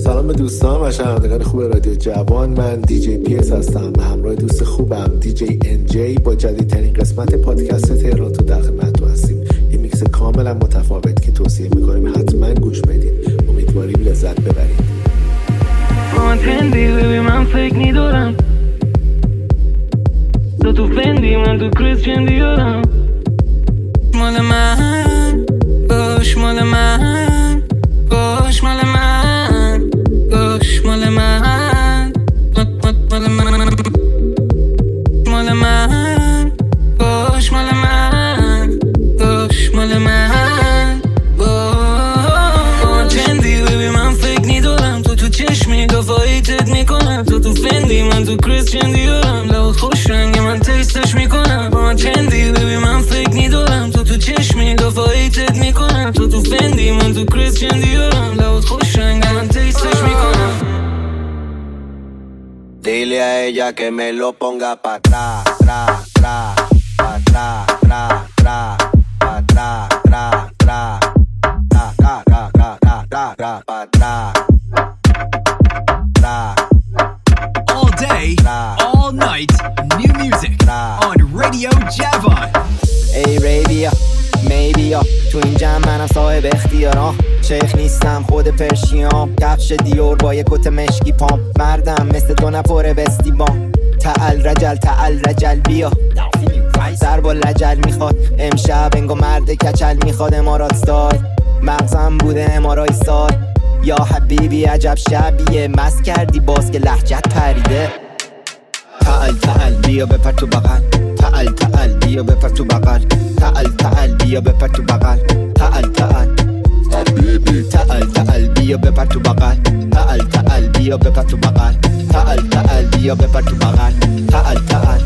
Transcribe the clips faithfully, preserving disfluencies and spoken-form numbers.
سلام به دوستان و شنوندگان خوب رادیو جوان. من دیجی پی اس هستم و همراه دوست خوبم دیجی ان جی با جدیدترین قسمت پادکست تهران تو در خدمتتون هستیم. یه میکس کاملا متفاوت که توصیه میکنیم حتما گوش بدید. امیدواریم لذت ببرید. من تندی ببی من فکر ندارم تو تو فندی من تو کریسچن دیارم. مال من باش مال من باش مال من باش مال من مال من مال من باش مال من باش مال من با چندی ببی من فکر ندارم تو تو چشمی دفاعیتت میکنم تو تو فندی من تو کریسچن دیارم لو خوش رنگی من تیستش میکنم با چندی ببی من فکر ندارم تو تو چشمی دفاعیتت میکنم تو تو فندی من تو کریسچن دیارم لو خوش رنگی من تیستش میکنم. Dile a ella que me lo ponga pa' atrás, tra, tra, pa' atrás, tra, tra, pa' atrás, tra, tra, tra, tra, tra, tra, tra, tra, pa' atrás, tra. All day, all night, new music on Radio Javon. Hey Arabia, maybe یا تو این جمع منم صاحب اختیارم. شیخ نیستم خود پرشیام، کفش دیور با یک کت مشکی پام. مردم مثل تو نپره بستیبام. تعال رجل تعال رجل بیا سر با لجل میخواد. امشب انگو مرد کچل میخواد. امارات ستایل مغزم بوده امارای سال. یا حبیبی عجب شبیه مست کردی باز که لهجت پریده. تعال تعال بیا بپر تو بغل. تعال تعال بیا بپر تو بغل. تعال تعال بیا بپر تو بغل. تعال تعال تعال تعال بیا بپر تو بغل. تعال تعال بیا بپر تو بغل. تعال تعال بیا بپر تو بغل. تعال تعال.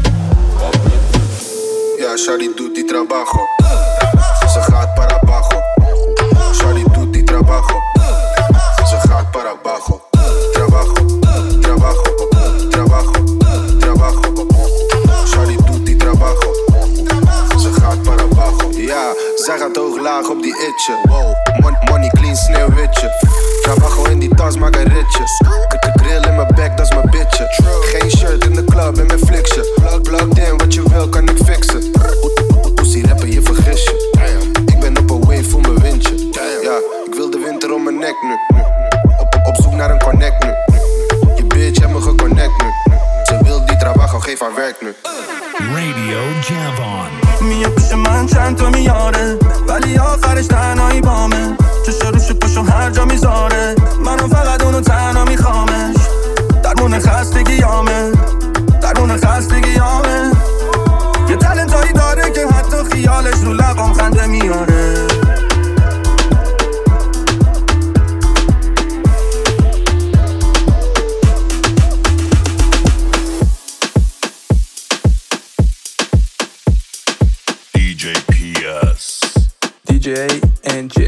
Ja, Shari doet die trabajo. Ze gaat para abajo. Shari doet die trabajo. Ze gaat para abajo. Trabajo, trabajo, trabajo, trabajo. Shari doet die trabajo. Ze gaat para abajo. Ja, zij gaat hoog laag op die itje. Wow, Mon- money clean sneeuwwitje. Trabajo in die tas, maak een ritje. Grill in mijn bek, dat is mijn bitje. Geen shirt in de club en mijn fliksje. Plugged in, wat je wil kan ik fixen. Pussy rappen, je vergis je. Ik ben op een wave, voel mijn windje. Ja, ik wil de winter om mijn nek nu. Op, op, op zoek naar een connect nu. Je bitch heeft me geconnect nu. Ze wil die trabajo, geef haar werk nu. Radio Javon. میه پیش من چند تا میاره ولی آخرش تنهایی بامه. چش روش پشو هر جا میذاره منو فقط اونو تنها میخوامش. درمون خستگیامه درمون خستگیامه. یه تلنتایی داره که حتی خیالش رو لبام خنده میاره. دیجی پی اس دیجی ان جی.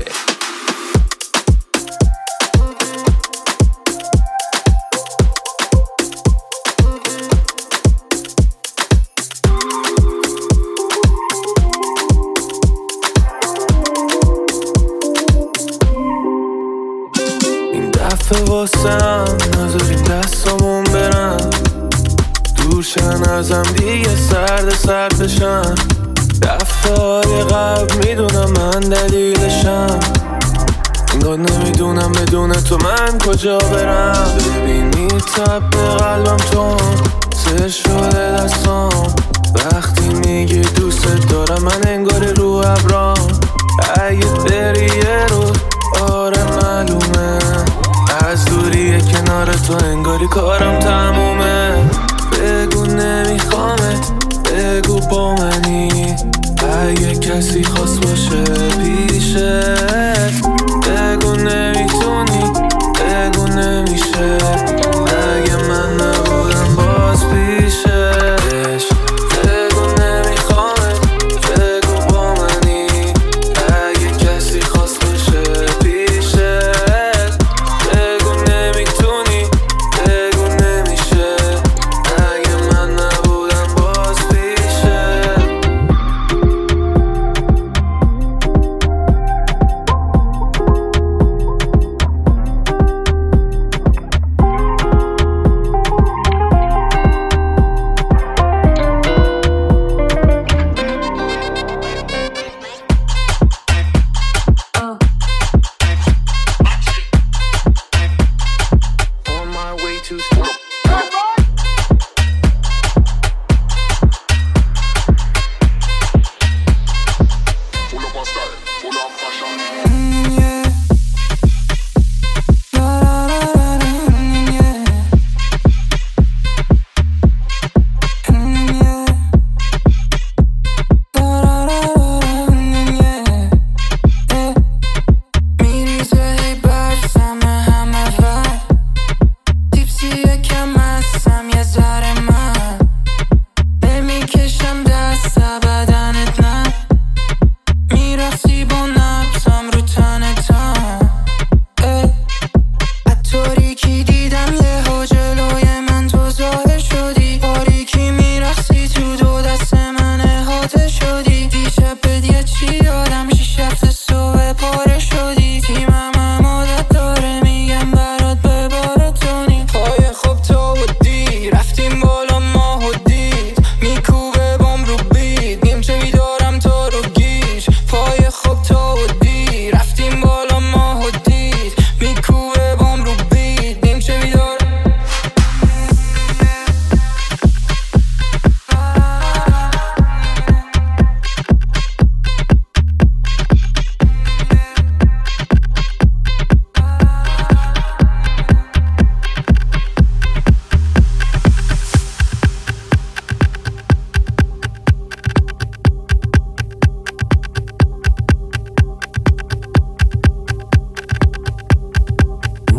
این دفعه واسم نذاریم دستامون برن دورشن ازم دیگه سرد سرد بشن. دفعه قبل میدونم من دلیلشم انگار نمیدونم بدون تو من کجا برم. ببینی تب قلبم چون سر شده دستام وقتی میگی دوست دارم من انگار رو ابرام. اگه بری یه روز آره معلومه از دوری کنار تو انگاری کارم تمومه. بگو نمیخوامت بگو با منی اگه کسی خواست باشه پیشت. بگو نمیتونی بگو نمیشه اگه من نبودم باز پیشت. بگو نمیخوامت بگو با منی اگه کسی خواست باشه پیشت. بگو نمیتونی بگو نمیشه اگه من نبودم باز پیشت.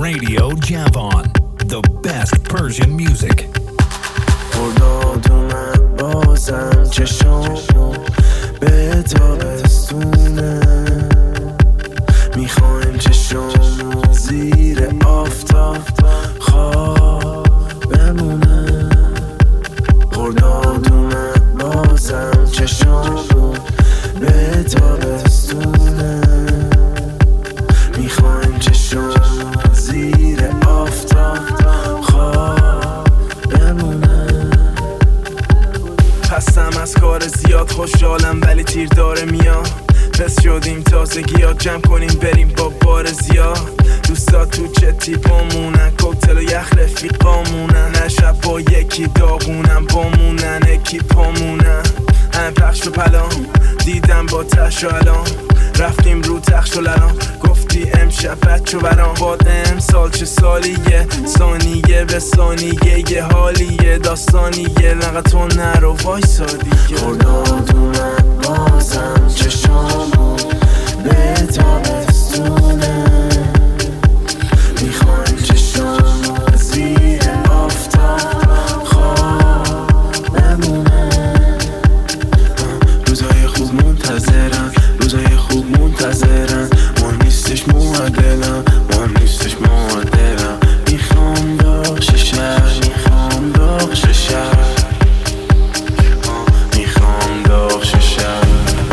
Radio Javan, the best Persian music. خرداد اومد بازم چشم به تابستونه، میخوایم چشم زیر آفتاب خواب بمونه. خرداد اومد بازم چشم به تابستونه، میخوایم چشم زیر آفتاب خواب بمونه. خستم از کار زیاد، خوشحالم ولی تیر داره میاد. پس شدیم تازگیات، جمع کنیم بریم با بار زیاد. دوستا تو چه تیپامونن، کوکتل و یخ رفیقامونن. نه شب با یکی داغونم بامونن، اکی پامونن. همه پخش و پلام دیدم با تش و الان، رفتیم رو تخش و لرام. گفتی امشب بچه برام، باد امسال چه سالیه، ثانیه به ثانیه یه حالیه، داستانیه. لقد تو نرو وایسا دیگه. خرداد اومد بازم چشامو به تابستونه، میخوایم چشامو زیر آفتاب خواب بمونه. روزای خوب منتظرم، روزای خوب منتظرم. ما نیستش معادلم، ما نیستش معادلم. میخوام داغش شهر، میخوام داغش شهر، میخوام داغش شهر.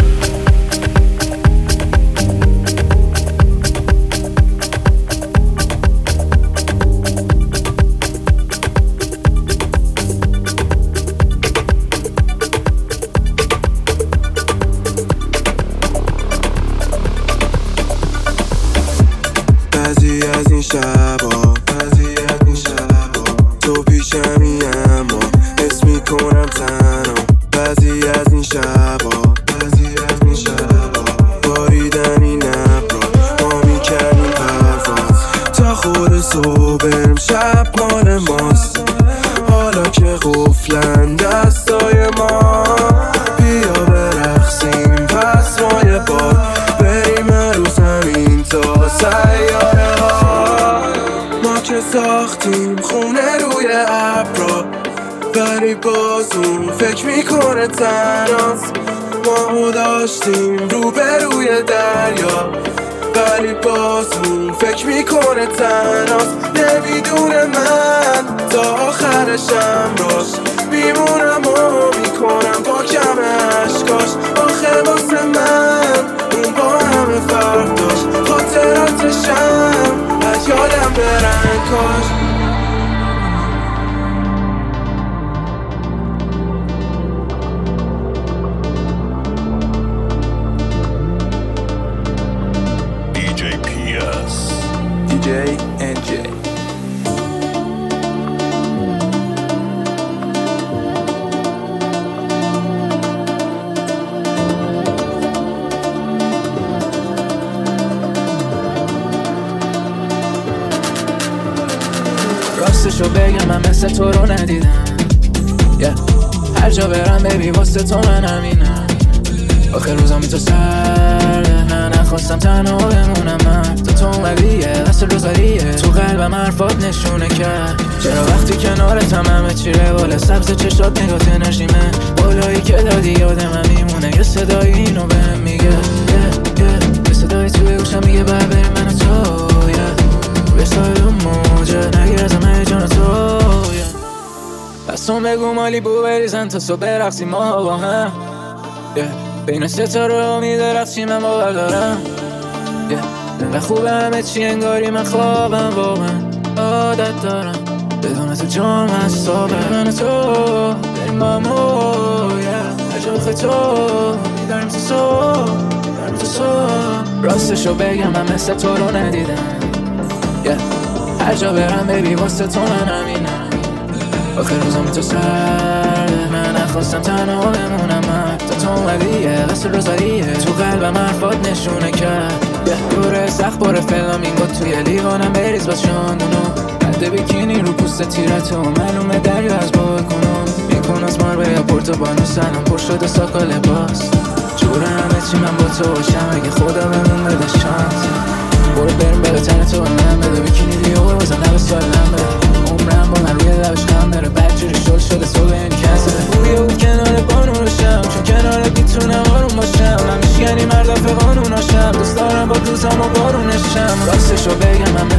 بعضی از این شبا، بعضی از این شبا تو پیشمی اما حس میکنم تنها. بعضی از این شبا، بعضی از این شبا باریدن این ابرا ما میکنیم پرواز تا خود صبح امشب مال ماست. حالا که قفلن دستای ما، بیا برقصیم پس مای باد، بریم رو زمین تا سیاره ها. ما که ساختیم خونه روی ابرا، ولی باز اون فکر میکنه تنهاست. ما داشتیم رو به روی دریا، ولی باز اون فکر میکنه تنهاست. نمیدونه من تا آخرشم راست میمونم و میکنم با کم عشقاش. آخه واسه من اون با همه فرق داشت، خاطراتشم از یادم برن کاش. دی جی پی اس دی جی ان جی. راستشو بگم من مثل تو رو ندیدم، yeah. هر جا برم بیبی واسه تو من همینم. آخر روزا می تو سرده، نه نخواستم تنها بمونم. من تو تو اومدیه دست روزاریه، تو قلبم حرفات نشونه کرد. چرا وقتی کنارتم همه چی روال سبز چشات نگات نشیمه. بالایی که دادی یاد من میمونه، یه صدای اینو بهم میگه، yeah, yeah. یه صدای توی گوشم میگه باید بریم من و تو، yeah. روی سایل و موجه نگیر از همه جان تو، yeah. پسون بگو مالی بو بریزن تا صبح برقصیم ما با هم، yeah. بین ستاره ها میدرخشی من باور دارم، yeah. انقدر خوبه همه چی انگاری من خوابم، با من عادت دارم بدون تو جام از صابه. من و تو بریم با مو، yeah. هر جا بخوای تو میداریم تو سو، داریم تو سو. راستشو بگم من مثل تو رو ندیدم، yeah. هر جا برم بیبی واسه تو من همینم. آخر روزا می تو سرده، من نخواستم تنها بمونم. من تا تو اومدیه قصر روزاریه، تو قلبم حرفات نشونه کرد. دوره سخت باره فلامینگو توی لیوانم بریز باز شاندونو. بده بیکینی رو پوست تیرتو، معلومه دریا از بالکنو. میکن از مار یا پورتوبانو، سلام پر شده ساکا لباس. جور همه چی من با تو باشم، اگه خدا بهمون بده شانس. برو بریم بده تن تو من، بده بیکینی لیو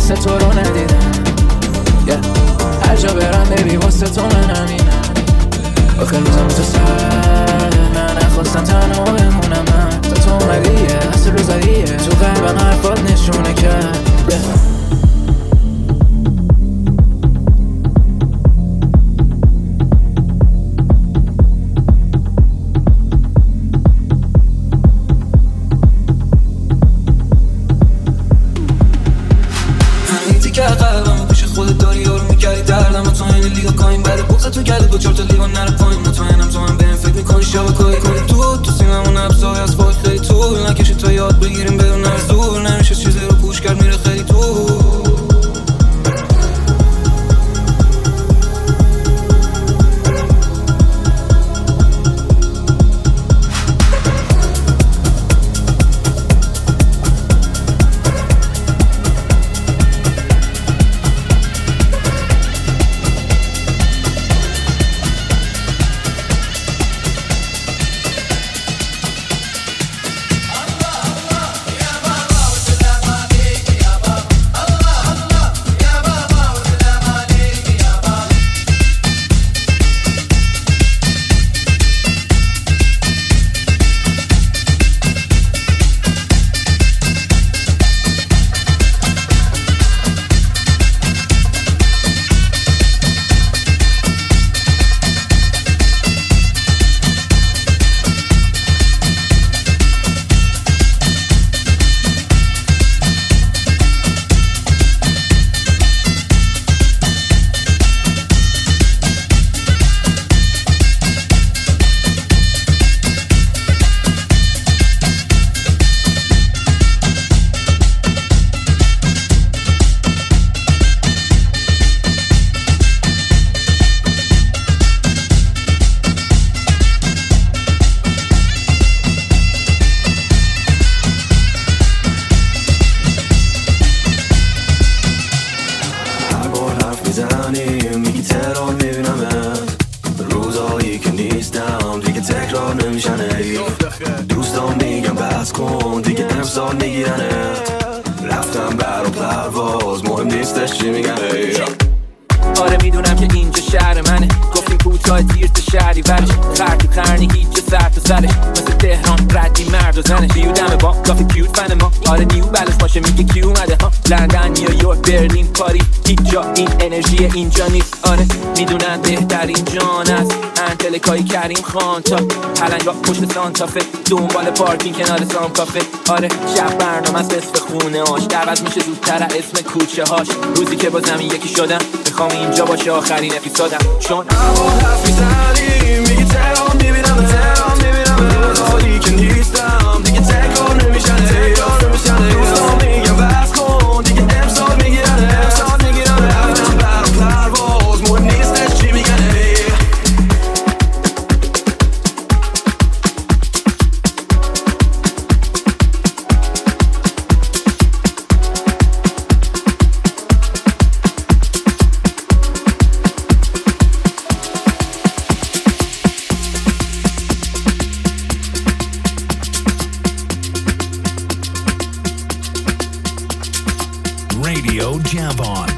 مثل تو رو ندیدم yeah. هر جا برم ببی واسه تو من همینم آخه روزم تو سرده من نخواستم تنها بمونم من تا تو اومدیه اصل رو زدیه تو قلبم حرفات نشونه کرد yeah. تو گله با چهار تا لیوان نره پایین مطمئنم تو هم بهم فکر میکنی شبکه‌ای کنی تو تو سینمون ابزای از فاک خیلی طول نکشی تا یاد بگیریم بدون از دور نمیشه چیزی رو گوش کرد میره خیلی تو اینجا نیست آره میدونن بهترین جان است انتلکای کریم خان تا پلنگا پشت سانتافه دنبال پارکینگ کنار سانکافه آره شب برنامه از نصف خونه هاش دعوت میشه زودتر اسم کوچه هاش روزی که با زمین یکی شدم میخوام اینجا باشه آخرین اپیزودم چون اما حرف میزنی میگی تهران میبینم تهران میبینم روزایی که نیستم دیگه تکار نمیشنه تکار نمیشنه روزا میگم بس کن دیگه امسال میگیرن امسال میگیرن رفتم برام پرواز مهم نیستش چی میگنه Radio Javon.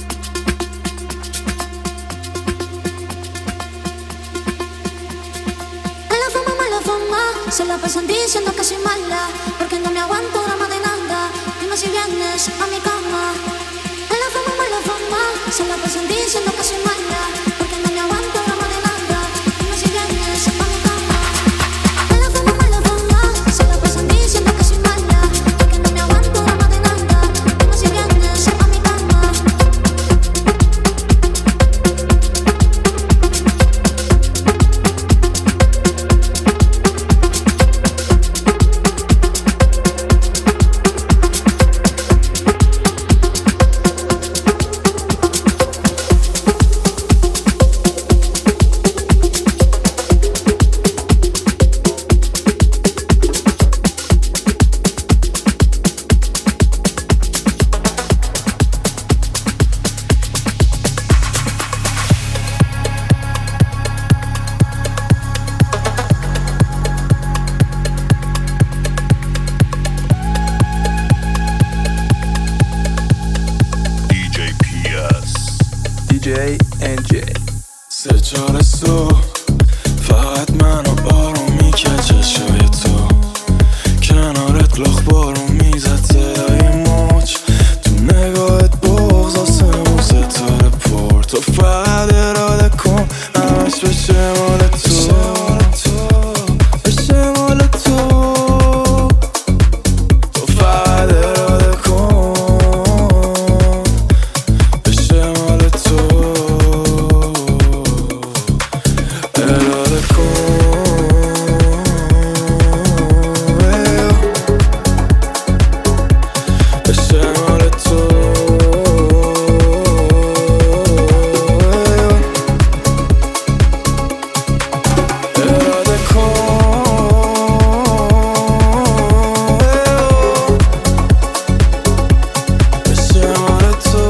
Se la pasan diciendo que soy mala, porque no me aguanto drama de nada. Dime si vienes a mi cama. En la fama, mala fama. Se la pasan diciendo que soy mala, porque no me aguanto drama de nada. Dime si vienes a mi cama. En la fama, mala fama. Se la pasan diciendo que soy mala, porque no me aguanto drama de nada. Dime si vienes a mi cama. جی ان جی. سه چهار صبح فقط منو آروم میکرد چشای تو، کنارت لخ بارون میزد صدای موج، تو نگاهت بغض آسمون ستاره پر، تو فقط اراده کن همش بشه مال تو، بشه مال تو، تو فقط اراده کن بشه مال تو، اراده کن بشه مال تو، اراده کن بشه مال تو.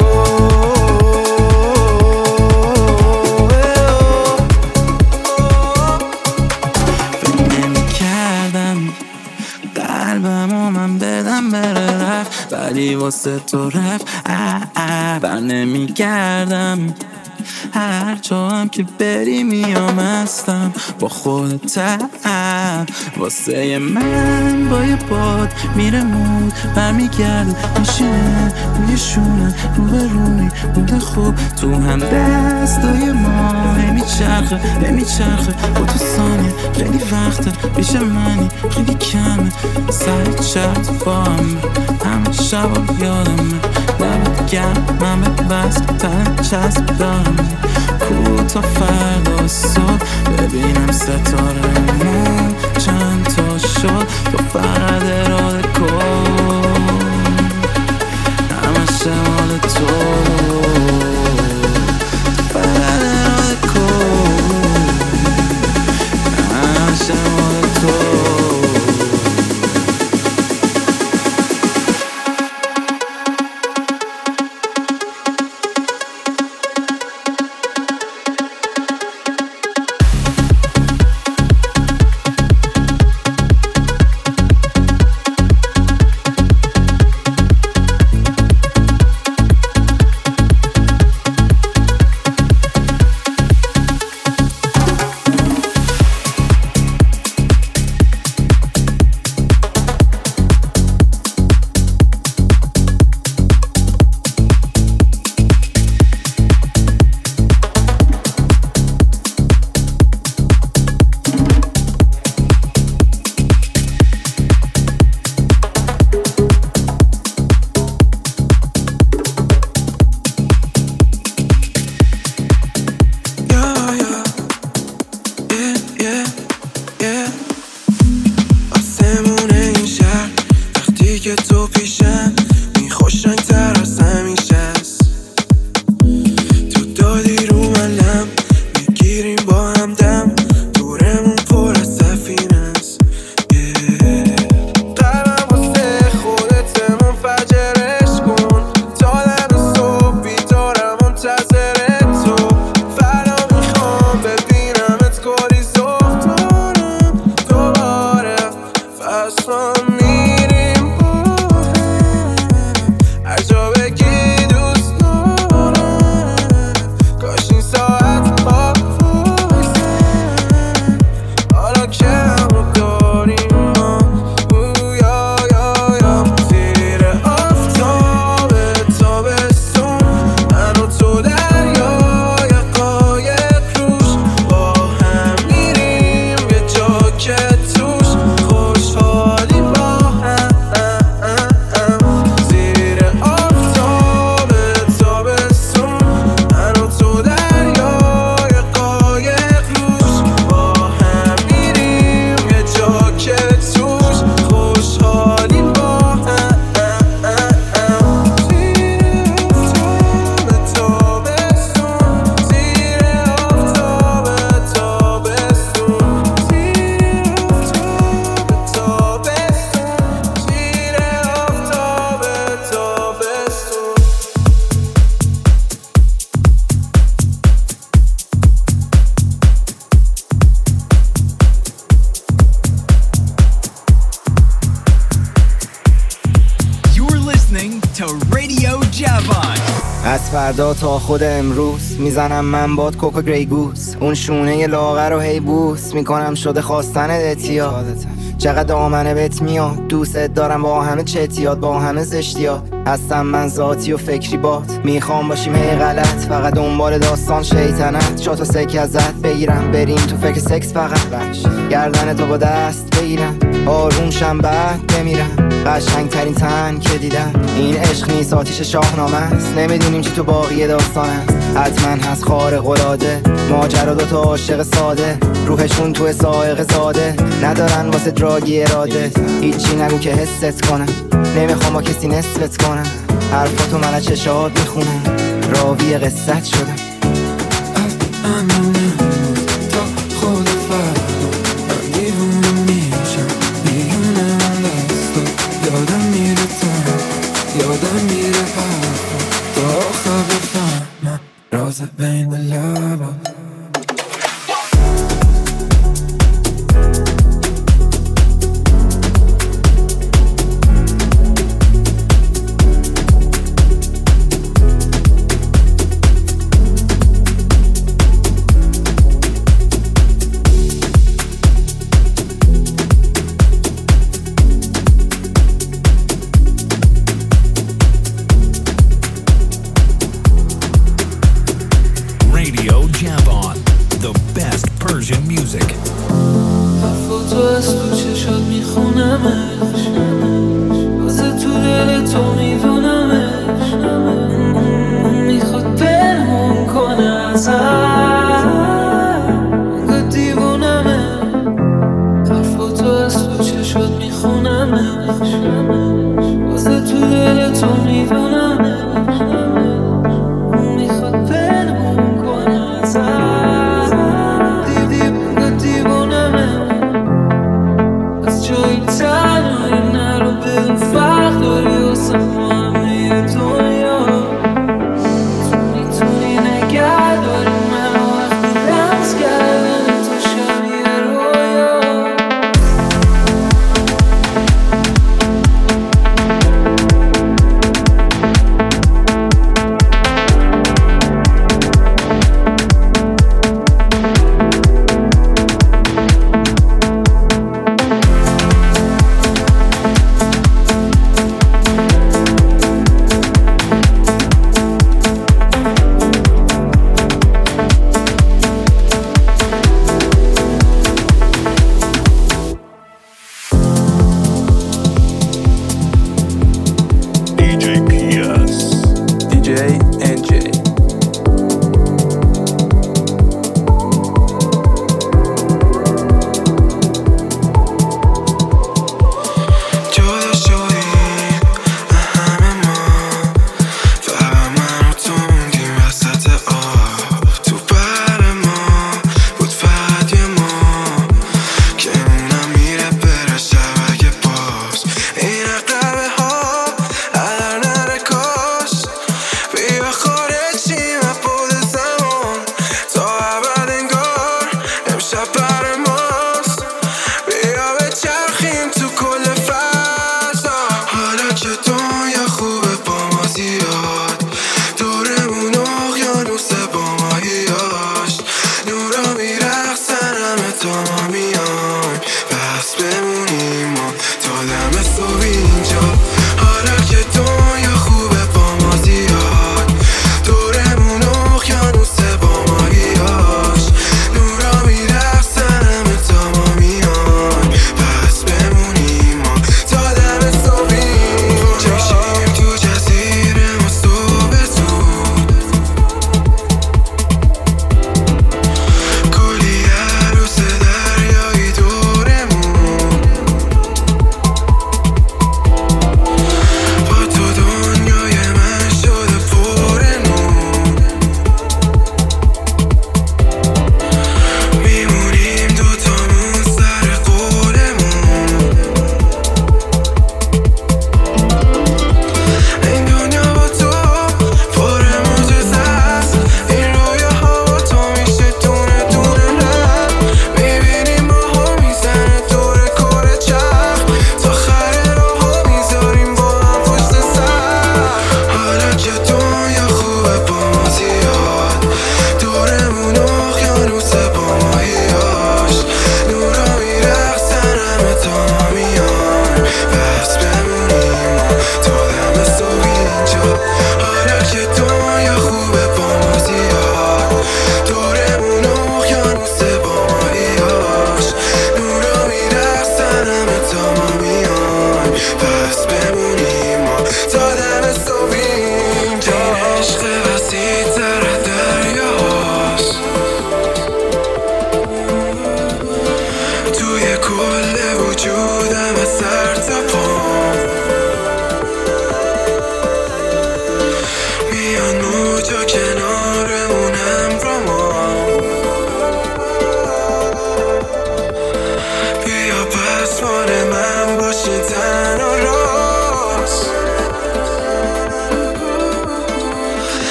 فکر نمی‌کردم قلبمو من بدم بره رفت، ولی واسه تو رفت. اه اه بر نمی‌گردم هر جا هم که بری میام هستم با خودت، واسه من با یه باد میره مود برمیگرده میشینه روی شونه رو به روی بوده خوب تو هم دستای ما نمیچرخه نمیچرخه با تو ثانیه خیلی وقته پیش منی خیلی کمه سر چرت با همه همه شب یادمه لبت گرم من به بس تن چسب دارم کو تا فردا صبح ببینم ستاره مون چند تا شد تو فقط اراده کن همه شمال تو، تو فقط اراده کن همه شمال تو. to Radio Javon. از فردا تا خود امروز میزنم من باد کوکو گری گوز، اون شونه لاغر رو هی بوس میکنم شده خواستن اتیاد. چقدر دامنه بهت میاد، دوست دارم با همه چتیات، با همه زشتیات. هستم من ذاتی و فکری بات، میخوام باشیم هی غلط، فقط دنبال داستان شیطنت. شاتو سکه ازت بگیرم، بریم تو فکر سکس فقط. بش گردن تو با دست بگیرم، آروم شم بعد بمیرم. قشنگ ترین تن که دیدم، این عشق نیست آتیش شاهنامه است. نمیدونیم چی تو باقی داستان است، حتما هست خارق العاده. ماجرا دوتا عاشق ساده، روحشون تو سائق زاده. ندارن واسه دراگی اراده، هیچی نگو که حست کنم. نمیخوام با کسی نصفت کنم، حرفاتو من از چشات میخونم. راوی قصت شدم. تا خود فردا من دیوونه میشم، میونه من دستا. یادم میره تا یادم میره حرفا، تا آخر بفهمم راز بین لبا.